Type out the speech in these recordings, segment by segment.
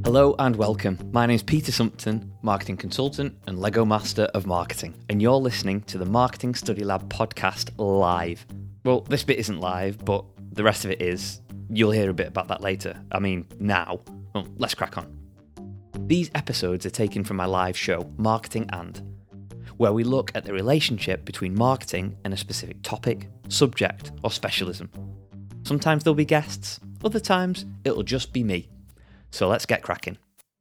Hello and welcome. My name's Peter Sumpton, marketing consultant and Lego Master of Marketing, and you're listening to the Marketing Study Lab podcast live. Well, this bit isn't live, but the rest of it is. You'll hear a bit about that later. I mean, now. Well, let's crack on. These episodes are taken from my live show, Marketing And, where we look at the relationship between marketing and a specific topic, subject, or specialism. Sometimes there'll be guests, other times it'll just be me. So let's get cracking.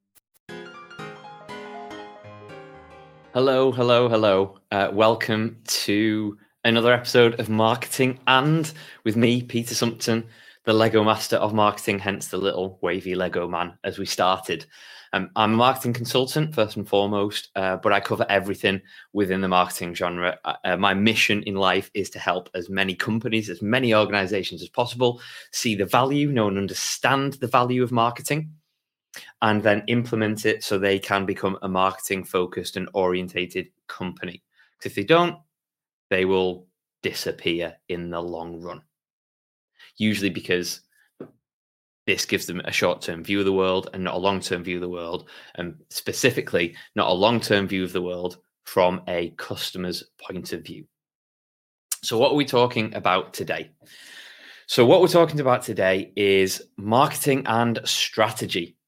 Hello. Welcome to another episode of Marketing And with me, Peter Sumpton, the Lego Master of Marketing, hence the little wavy Lego man as we started. I'm a marketing consultant, first and foremost, but I cover everything within the marketing genre. My mission in life is to help as many companies, as many organizations as possible, see the value, know and understand the value of marketing, and then implement it so they can become a marketing-focused and orientated company. Because if they don't, they will disappear in the long run. Usually because this gives them a short-term view of the world and not a long-term view of the world, and specifically not a long-term view of the world from a customer's point of view. So what are we talking about today? So what we're talking about today is marketing and strategy.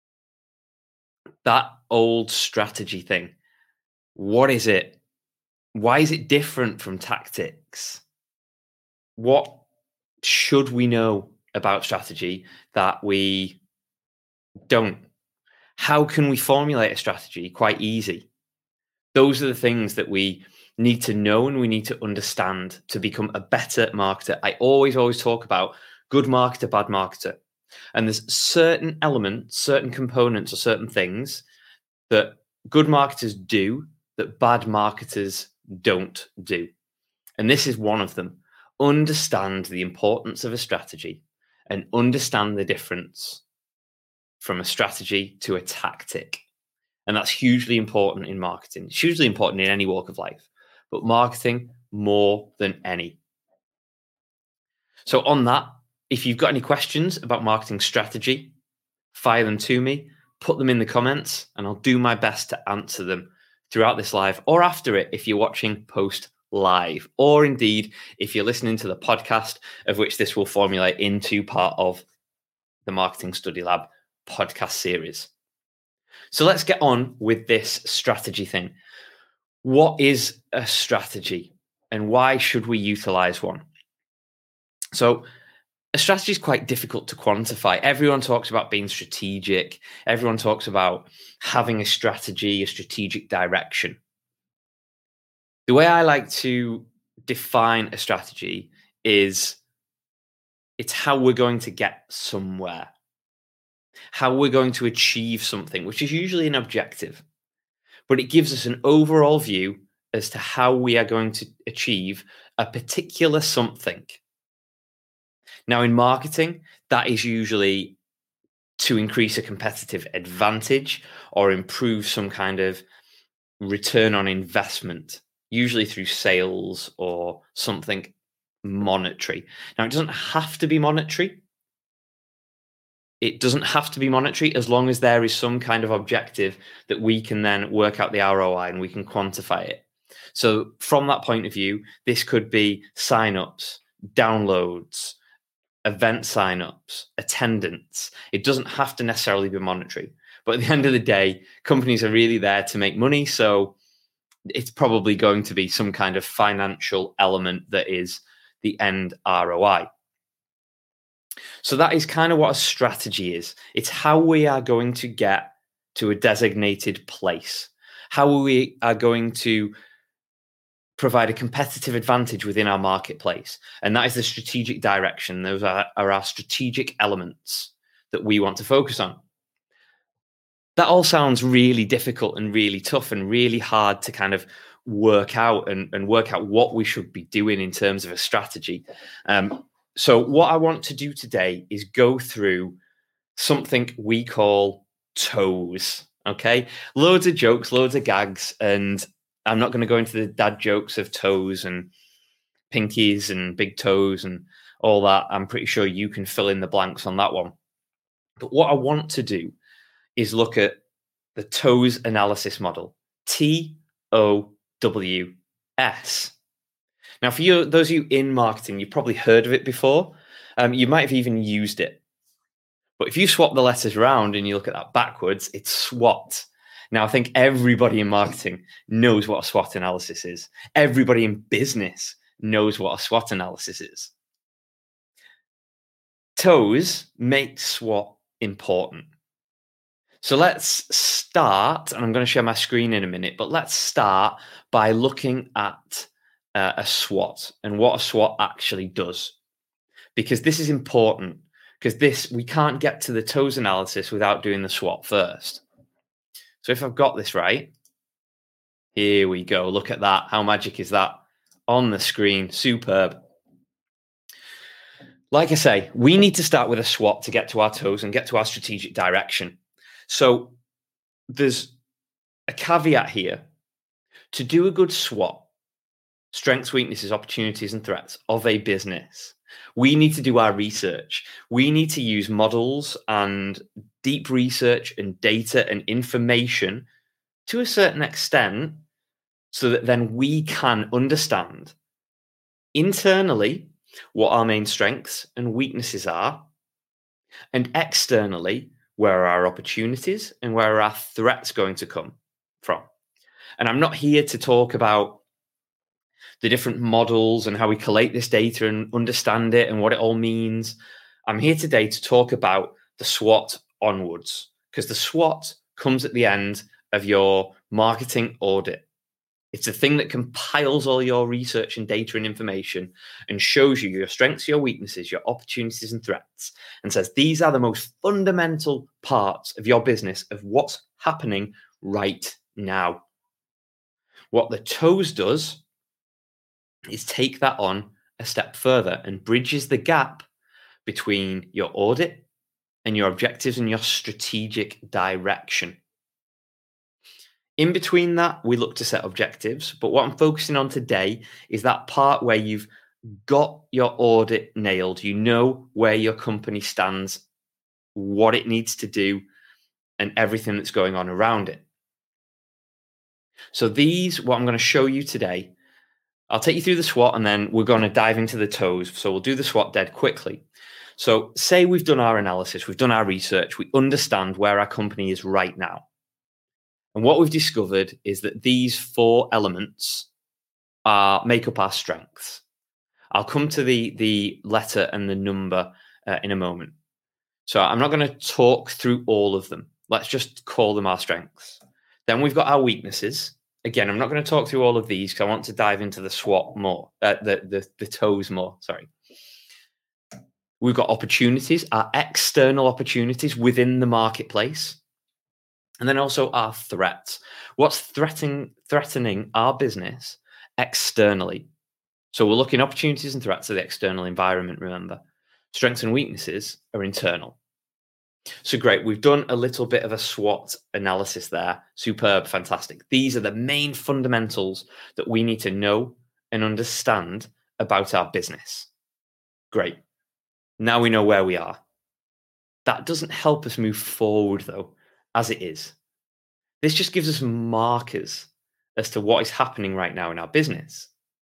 That old strategy thing. What is it? Why is it different from tactics? What should we know about strategy that we don't? How can we formulate a strategy? Quite easy. Those are the things that we need to know and we need to understand to become a better marketer. I always talk about good marketer, bad marketer. And there's certain elements, certain components or certain things that good marketers do that bad marketers don't do. And this is one of them. Understand the importance of a strategy and understand the difference from a strategy to a tactic. And that's hugely important in marketing. It's hugely important in any walk of life, but marketing more than any. So on that, if you've got any questions about marketing strategy, fire them to me, put them in the comments, and I'll do my best to answer them throughout this live or after it if you're watching post live, or indeed if you're listening to the podcast, of which this will formulate into part of the Marketing Study Lab podcast series. So let's get on with this strategy thing. What is a strategy and why should we utilize one? So a strategy is quite difficult to quantify. Everyone talks about being strategic. Everyone talks about having a strategy, a strategic direction. The way I like to define a strategy is it's how we're going to get somewhere, how we're going to achieve something, which is usually an objective, but it gives us an overall view as to how we are going to achieve a particular something. Now, in marketing, that is usually to increase a competitive advantage or improve some kind of return on investment, usually through sales or something monetary. Now, it doesn't have to be monetary. It doesn't have to be monetary as long as there is some kind of objective that we can then work out the ROI and we can quantify it. So from that point of view, this could be signups, downloads, event signups, attendance. It doesn't have to necessarily be monetary. But at the end of the day, companies are really there to make money. So it's probably going to be some kind of financial element that is the end ROI. So that is kind of what a strategy is. It's how we are going to get to a designated place, how we are going to provide a competitive advantage within our marketplace. And that is the strategic direction. Those are our strategic elements that we want to focus on. That all sounds really difficult and really tough and really hard to kind of work out and work out what we should be doing in terms of a strategy. So what I want to do today is go through something we call toes. Okay, loads of jokes, loads of gags, and I'm not going to go into the dad jokes of toes and pinkies and big toes and all that. I'm pretty sure you can fill in the blanks on that one. But what I want to do is look at the TOWS analysis model, TOWS. Now, for you, those of you in marketing, you've probably heard of it before. You might have even used it. But if you swap the letters around and you look at that backwards, it's SWOT. Now, I think everybody in marketing knows what a SWOT analysis is. Everybody in business knows what a SWOT analysis is. TOWS makes SWOT important. So let's start, and I'm going to share my screen in a minute, but let's start by looking at a SWOT and what a SWOT actually does. Because this is important, because we can't get to the TOWS analysis without doing the SWOT first. So if I've got this right, here we go. Look at that. How magic is that? On the screen. Superb. Like I say, we need to start with a SWOT to get to our TOWS and get to our strategic direction. So there's a caveat here. To do a good SWOT, strengths, weaknesses, opportunities, and threats of a business, we need to do our research. We need to use models and deep research and data and information to a certain extent so that then we can understand internally what our main strengths and weaknesses are, and externally where are our opportunities and where are our threats going to come from. And I'm not here to talk about the different models and how we collate this data and understand it and what it all means. I'm here today to talk about the SWOT onwards, because the SWOT comes at the end of your marketing audit. It's a thing that compiles all your research and data and information and shows you your strengths, your weaknesses, your opportunities and threats, and says these are the most fundamental parts of your business, of what's happening right now. What the TOWS does is take that on a step further and bridges the gap between your audit and your objectives and your strategic direction. In between that, we look to set objectives. But what I'm focusing on today is that part where you've got your audit nailed. You know where your company stands, what it needs to do, and everything that's going on around it. So what I'm going to show you today, I'll take you through the SWOT and then we're going to dive into the TOWS. So we'll do the SWOT dead quickly. So say we've done our analysis, we've done our research, we understand where our company is right now. And what we've discovered is that these 4 elements make up our strengths. I'll come to the letter and the number in a moment. So I'm not going to talk through all of them. Let's just call them our strengths. Then we've got our weaknesses. Again, I'm not going to talk through all of these because I want to dive into the SWOT more, the TOWS more, sorry. We've got opportunities, our external opportunities within the marketplace. And then also our threats. What's threatening our business externally? So we're looking at opportunities and threats of the external environment, remember. Strengths and weaknesses are internal. So great, we've done a little bit of a SWOT analysis there. Superb, fantastic. These are the main fundamentals that we need to know and understand about our business. Great. Now we know where we are. That doesn't help us move forward, though, as it is. This just gives us markers as to what is happening right now in our business.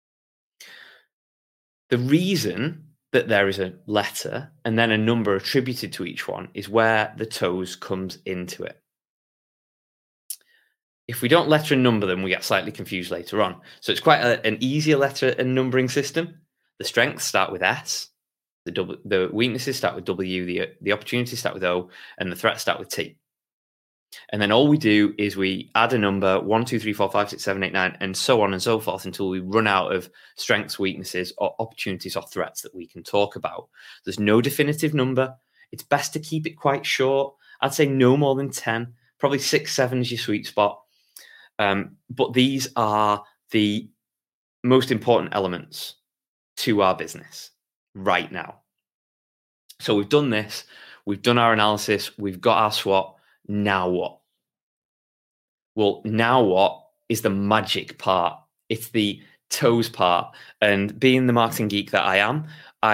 The reason that there is a letter and then a number attributed to each one is where the TOWS comes into it. If we don't letter and number them, we get slightly confused later on. So it's quite an easier letter and numbering system. The strengths start with S, the weaknesses start with W, the opportunities start with O, and the threats start with T. And then all we do is we add a number 1, 2, 3, 4, 5, 6, 7, 8, 9, and so on and so forth until we run out of strengths, weaknesses, or opportunities or threats that we can talk about. There's no definitive number. It's best to keep it quite short. I'd say no more than 10, probably 6, 7 is your sweet spot. But these are the most important elements to our business right now. So we've done this. We've done our analysis. We've got our SWOT. Now what? Well, now what is the magic part. It's the TOWS part. And being the marketing geek that I am, I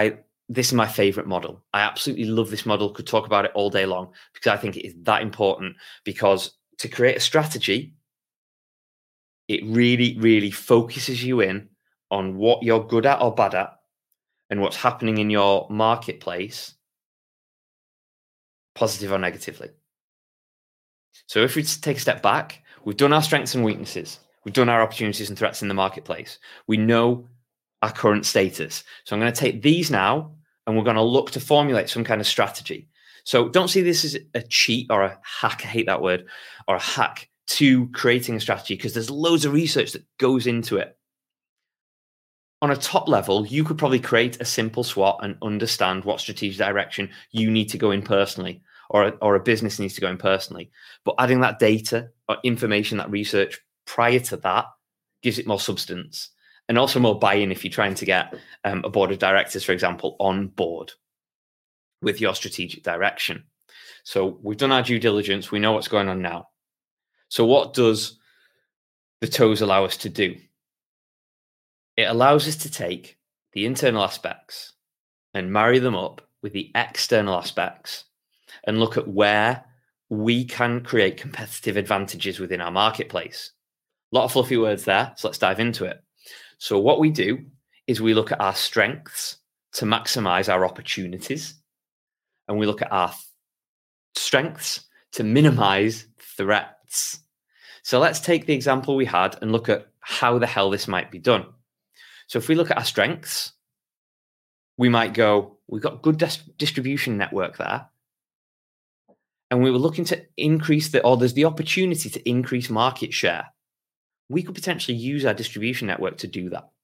this is my favorite model. I absolutely love this model. Could talk about it all day long because I think it is that important, because to create a strategy, it really, really focuses you in on what you're good at or bad at and what's happening in your marketplace, positive or negatively. So if we take a step back, we've done our strengths and weaknesses. We've done our opportunities and threats in the marketplace. We know our current status. So I'm going to take these now and we're going to look to formulate some kind of strategy. So don't see this as a cheat or a hack, I hate that word, or a hack to creating a strategy, because there's loads of research that goes into it. On a top level, you could probably create a simple SWOT and understand what strategic direction you need to go in personally, or a business needs to go in personally. But adding that data or information, that research prior to that, gives it more substance and also more buy-in if you're trying to get a board of directors, for example, on board with your strategic direction. So we've done our due diligence. We know what's going on now. So what does the TOES allow us to do? It allows us to take the internal aspects and marry them up with the external aspects and look at where we can create competitive advantages within our marketplace. A lot of fluffy words there, so let's dive into it. So what we do is we look at our strengths to maximize our opportunities, and we look at our strengths to minimize threats. So let's take the example we had and look at how the hell this might be done. So if we look at our strengths, we might go, we've got good distribution network there. And we were looking to increase there's the opportunity to increase market share. We could potentially use our distribution network to do that.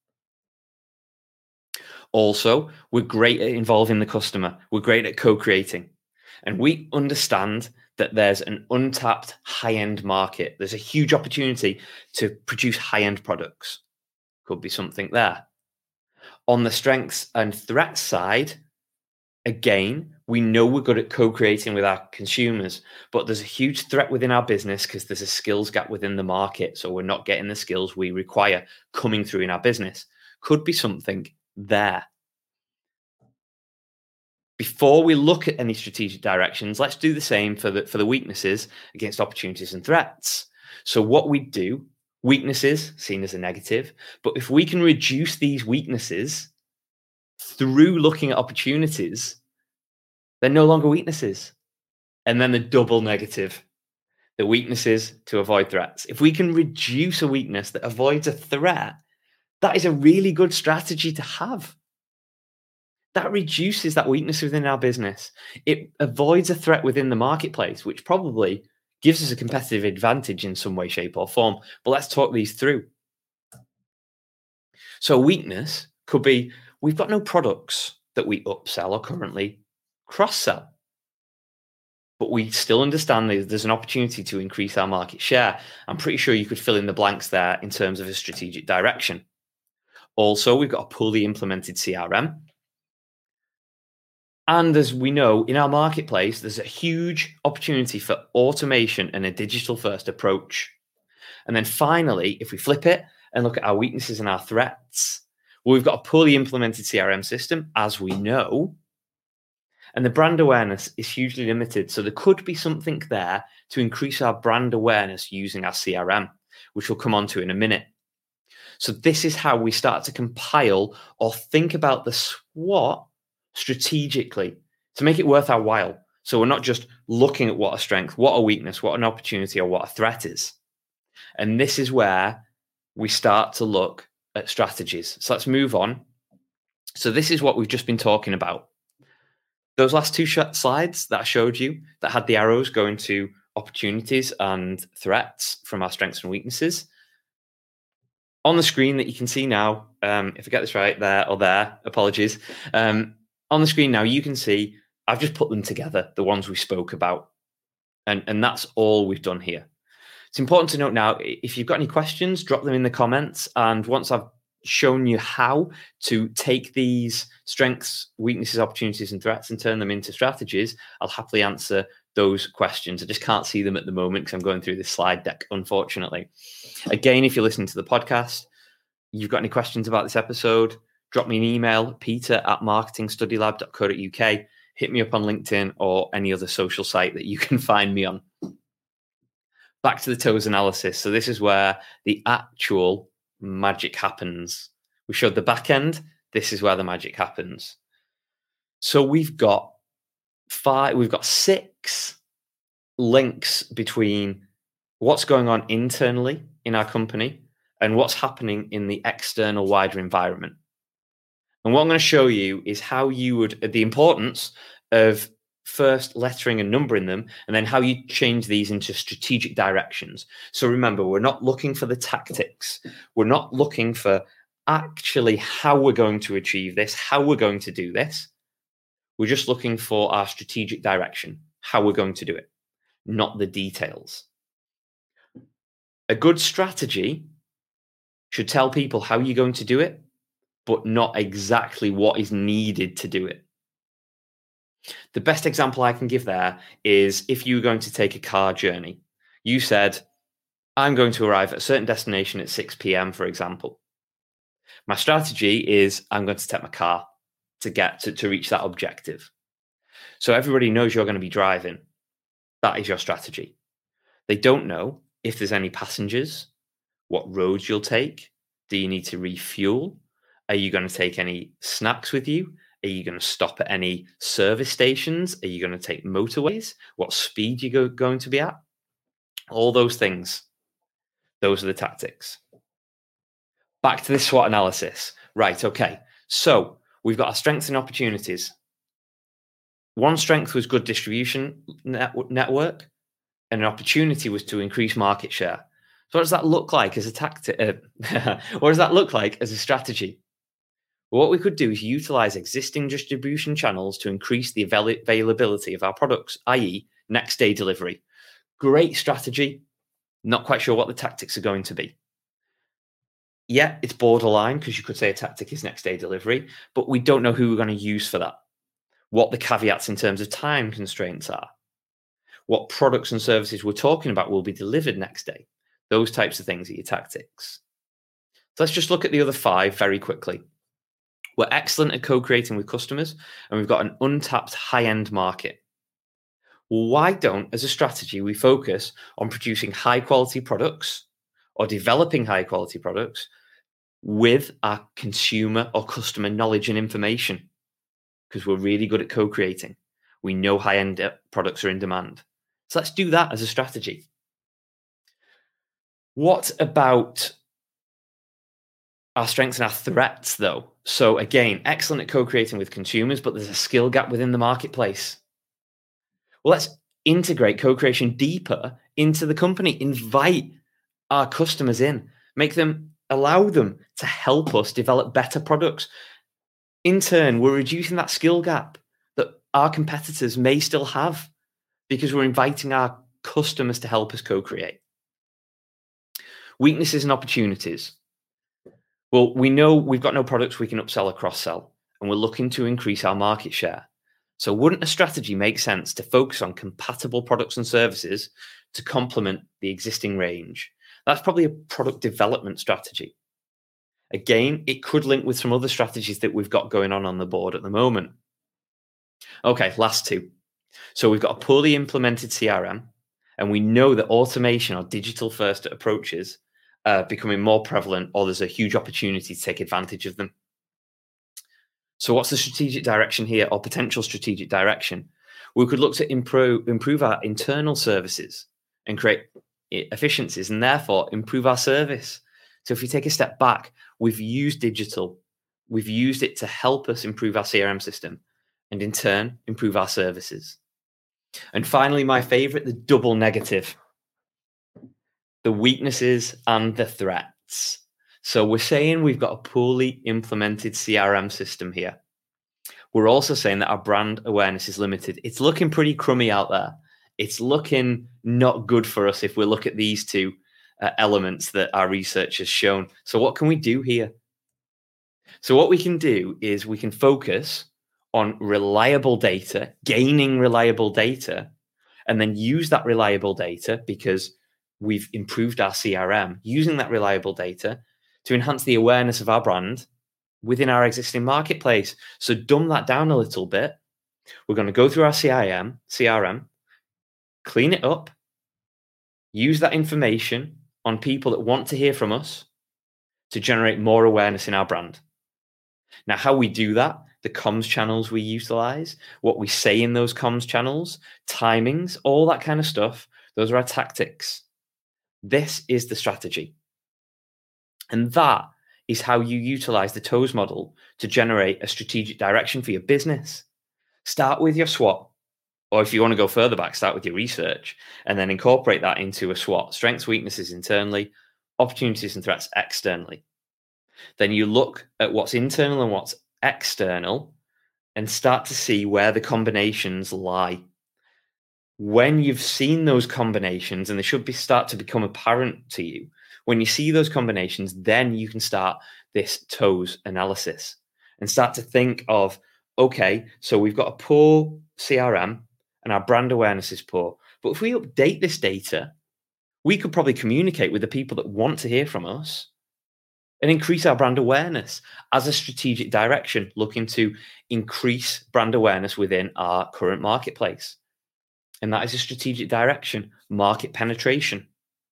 Also, we're great at involving the customer. We're great at co-creating. And we understand that there's an untapped high-end market. There's a huge opportunity to produce high-end products. Could be something there. On the strengths and threats side, again, we know we're good at co-creating with our consumers, but there's a huge threat within our business because there's a skills gap within the market. So we're not getting the skills we require coming through in our business. Could be something there. Before we look at any strategic directions, let's do the same for the weaknesses against opportunities and threats. So what we do, weaknesses seen as a negative, but if we can reduce these weaknesses through looking at opportunities, they're no longer weaknesses. And then the double negative, the weaknesses to avoid threats. If we can reduce a weakness that avoids a threat, that is a really good strategy to have. That reduces that weakness within our business. It avoids a threat within the marketplace, which probably gives us a competitive advantage in some way, shape, or form. But let's talk these through. So weakness could be, we've got no products that we upsell or currently cross-sell. But we still understand there's an opportunity to increase our market share. I'm pretty sure you could fill in the blanks there in terms of a strategic direction. Also, we've got a poorly implemented CRM. And as we know, in our marketplace, there's a huge opportunity for automation and a digital-first approach. And then finally, if we flip it and look at our weaknesses and our threats, well, we've got a poorly implemented CRM system, as we know, and the brand awareness is hugely limited. So there could be something there to increase our brand awareness using our CRM, which we'll come on to in a minute. So this is how we start to compile or think about the SWOT strategically to make it worth our while. So we're not just looking at what a strength, what a weakness, what an opportunity, or what a threat is. And this is where we start to look at strategies. So let's move on. So this is what we've just been talking about. Those last two slides that I showed you that had the arrows going to opportunities and threats from our strengths and weaknesses. On the screen that you can see now, if I get this right, there or there, apologies. On the screen now, you can see I've just put them together, the ones we spoke about. And that's all we've done here. It's important to note now, if you've got any questions, drop them in the comments. And once I've shown you how to take these strengths, weaknesses, opportunities, and threats and turn them into strategies, I'll happily answer those questions. I just can't see them at the moment because I'm going through this slide deck, unfortunately. Again, if you're listening to the podcast, you've got any questions about this episode, drop me an email, peter@marketingstudylab.co.uk. Hit me up on LinkedIn or any other social site that you can find me on. Back to the TOES analysis. So this is where the actual magic happens. We showed the back end. This is where the magic happens. So we've got 6 links between what's going on internally in our company and what's happening in the external wider environment. And what I'm going to show you is how you would, the importance of first lettering and numbering them, and then how you change these into strategic directions. So remember, we're not looking for the tactics. We're not looking for actually how we're going to achieve this, how we're going to do this. We're just looking for our strategic direction, how we're going to do it, not the details. A good strategy should tell people how you're going to do it, but not exactly what is needed to do it. The best example I can give there is if you were going to take a car journey. You said, I'm going to arrive at a certain destination at 6 p.m., for example. My strategy is I'm going to take my car to get to reach that objective. So everybody knows you're going to be driving. That is your strategy. They don't know if there's any passengers, what roads you'll take. Do you need to refuel? Are you going to take any snacks with you? Are you going to stop at any service stations? Are you going to take motorways? What speed you're going to be at? All those things. Those are the tactics. Back to this SWOT analysis. Right, okay. So we've got our strengths and opportunities. One strength was good distribution network, and an opportunity was to increase market share. So what does that look like as a tactic? What does that look like as a strategy? Well, what we could do is utilize existing distribution channels to increase the availability of our products, i.e. next day delivery. Great strategy. Not quite sure what the tactics are going to be. Yeah, it's borderline because you could say a tactic is next day delivery, but we don't know who we're going to use for that. What the caveats in terms of time constraints are. What products and services we're talking about will be delivered next day. Those types of things are your tactics. So let's just look at the other 5 very quickly. We're excellent at co-creating with customers, and we've got an untapped high-end market. Well, why don't, as a strategy, we focus on producing high-quality products or developing high-quality products with our consumer or customer knowledge and information? Because we're really good at co-creating. We know high-end products are in demand. So let's do that as a strategy. What about our strengths and our threats, though? So again, excellent at co-creating with consumers, but there's a skill gap within the marketplace. Well, let's integrate co-creation deeper into the company. Invite our customers in, allow them to help us develop better products. In turn, we're reducing that skill gap that our competitors may still have because we're inviting our customers to help us co-create. Weaknesses and opportunities. Well, we know we've got no products we can upsell or cross-sell, and we're looking to increase our market share. So wouldn't a strategy make sense to focus on compatible products and services to complement the existing range? That's probably a product development strategy. Again, it could link with some other strategies that we've got going on the board at the moment. Okay, last 2. So we've got a poorly implemented CRM, and we know that automation or digital-first approaches are becoming more prevalent, or there's a huge opportunity to take advantage of them. So what's the strategic direction here, or potential strategic direction? We could look to improve our internal services and create efficiencies, and therefore improve our service. So if we take a step back, we've used digital. We've used it to help us improve our CRM system and in turn, improve our services. And finally, my favorite, the double negative, the weaknesses and the threats. So we're saying we've got a poorly implemented CRM system here. We're also saying that our brand awareness is limited. It's looking pretty crummy out there. It's looking not good for us if we look at these 2 elements that our research has shown. So what can we do here? So what we can do is we can focus on reliable data, gaining reliable data, and then use that reliable data because we've improved our CRM, using that reliable data to enhance the awareness of our brand within our existing marketplace. So dumb that down a little bit. We're going to go through our CRM, clean it up, use that information on people that want to hear from us to generate more awareness in our brand. Now, how we do that, the comms channels we utilize, what we say in those comms channels, timings, all that kind of stuff, those are our tactics. This is the strategy. And that is how you utilize the TOES model to generate a strategic direction for your business. Start with your SWOT, or if you want to go further back, start with your research and then incorporate that into a SWOT, strengths, weaknesses internally, opportunities and threats externally. Then you look at what's internal and what's external and start to see where the combinations lie. When you've seen those combinations, and they should start to become apparent to you, when you see those combinations, then you can start this TOES analysis and start to think of, okay, so we've got a poor CRM and our brand awareness is poor. But if we update this data, we could probably communicate with the people that want to hear from us and increase our brand awareness as a strategic direction, looking to increase brand awareness within our current marketplace. And that is a strategic direction, market penetration.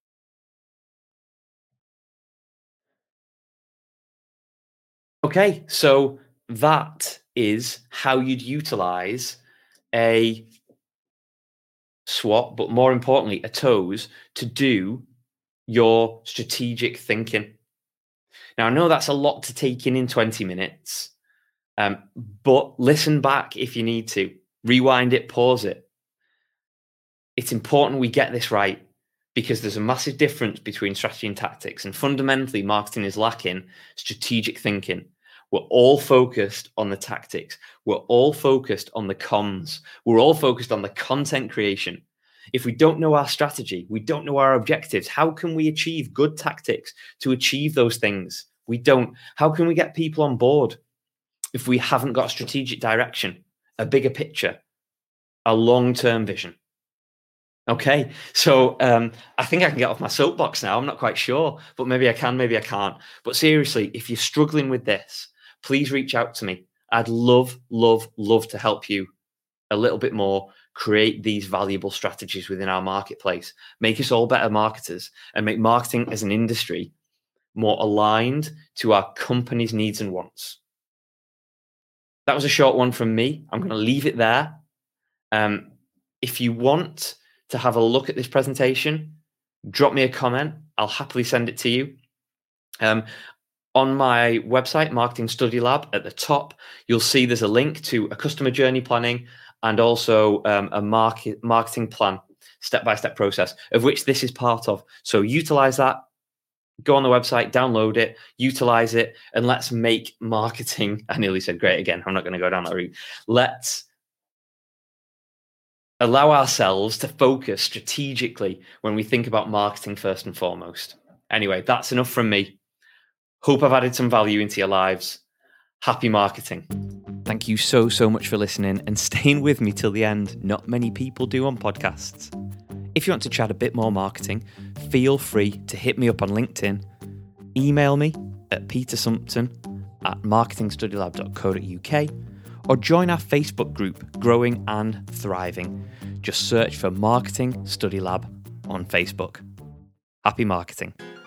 Okay, so that is how you'd utilize a SWOT, but more importantly, a TOES to do your strategic thinking. Now, I know that's a lot to take in 20 minutes, but listen back if you need to. Rewind it, pause it. It's important we get this right because there's a massive difference between strategy and tactics. And fundamentally, marketing is lacking strategic thinking. We're all focused on the tactics. We're all focused on the comms. We're all focused on the content creation. If we don't know our strategy, we don't know our objectives, how can we achieve good tactics to achieve those things? We don't. How can we get people on board if we haven't got a strategic direction, a bigger picture, a long-term vision? Okay, so I think I can get off my soapbox now. I'm not quite sure, but maybe I can, maybe I can't. But seriously, if you're struggling with this, please reach out to me. I'd love to help you a little bit more, create these valuable strategies within our marketplace, make us all better marketers, and make marketing as an industry more aligned to our company's needs and wants. That was a short one from me. I'm going to leave it there. If you want to have a look at this presentation, drop me a comment. I'll happily send it to you. On my website, Marketing Study Lab, at the top, you'll see there's a link to a customer journey planning and also a marketing plan, step-by-step process, of which this is part of. So utilize that, go on the website, download it, utilize it, and let's make marketing, I nearly said great again, I'm not going to go down that route. Let's allow ourselves to focus strategically when we think about marketing first and foremost. Anyway, that's enough from me. Hope I've added some value into your lives. Happy marketing. Thank you so much for listening and staying with me till the end. Not many people do on podcasts. If you want to chat a bit more marketing, feel free to hit me up on LinkedIn. Email me at petersumpton@marketingstudylab.co.uk or join our Facebook group, Growing and Thriving. Just search for Marketing Study Lab on Facebook. Happy marketing.